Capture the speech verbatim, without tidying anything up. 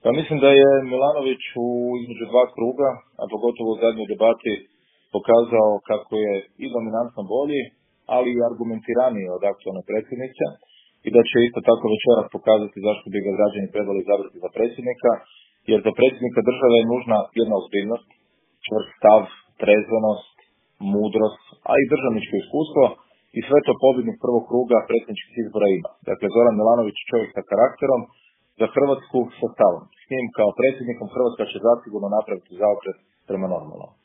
Pa mislim da je Milanović u između dva kruga, a pogotovo u zadnjoj debati, pokazao kako je i dominantno bolji, ali i argumentiraniji od aktualne predsjednice i da će isto tako večeras pokazati zašto bi ga građani trebali izabrati za predsjednika, jer za predsjednika države je nužna jedna ozbiljnost, čvrst stav, trezvenost, mudrost, a i državničko iskustvo i sve to pobjednik prvog kruga predsjedničkih izbora ima. Dakle, Zoran Milanović je čovjek sa karakterom, za Hrvatsku sa stavom. S njim kao predsjednikom Hrvatska će zasigurno napraviti zaokret prema normalnom.